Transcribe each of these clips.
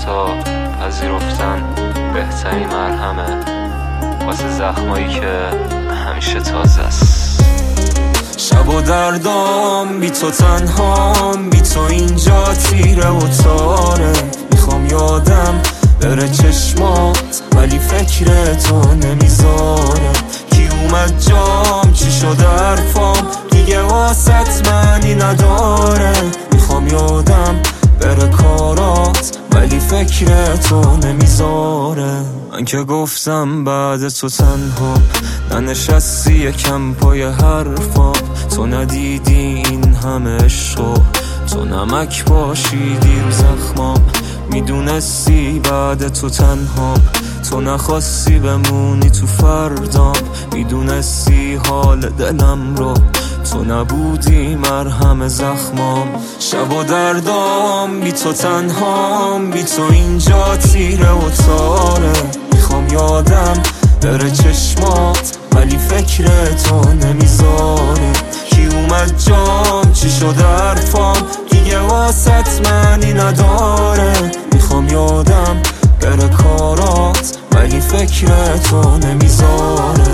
تا پذیرفتن بهترین مرهمه واسه زخمایی که همیشه تازه است. شب و دردام بی تو تنهام، بی تو اینجا تیره و تاره. میخوام یادم بره چشمات ولی فکر تو نمیذاره. کی اومد جام چی شد حرفام دیگه واسط معنی نداره. میخوام یادم بره کارات ولی فکر تو نمیذاره. من که گفتم بعد تو تنها ننشستی یکم پای حرفام. تو ندیدی این همه عشقو، تو نمک باشیدی رو زخمام. میدونستی بعد تو تنها، تو نخواستی بمونی تو فردام. میدونستی حال دلم رو، تو نبودی مرهم زخمام. شب و دردام بی تو تنهام، بی تو اینجا تیره و تاره. میخوام یادم بره چشمات ولی فکر تو نمیذاره. کی اومد جام چی شد حرفام دیگه واسط معنی نداره. میخوام یادم بره کارات ولی فکر تو نمیذاره.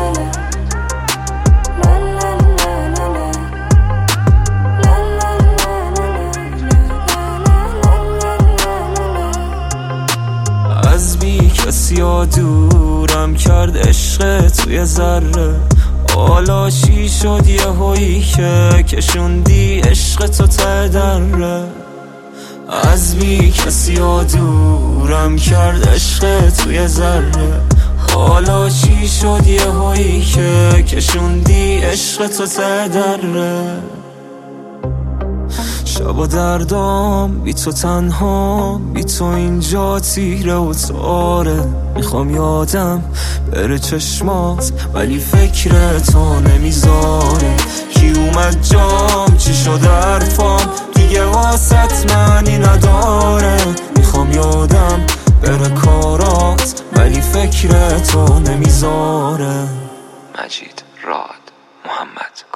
از بی کسی ها دورم کرد عشق توی ذره. حالا چی شد یه هایی که کشوندی عشق تو ته دره. از بی کسی ها دورم کرد عشق توی ذره. حالا چی شد یه هایی که کشوندی عشق تو ته دره. شب و دردام بی تو تنها، بی تو اینجا تیره و تاره. میخوام یادم بره چشمات ولی فکر تو نمیذاره. کی اومد جام چی شد حرفام دیگه واسط معنی نداره. میخوام یادم بره کارات ولی فکر تو نمیذاره. مجید راد محمد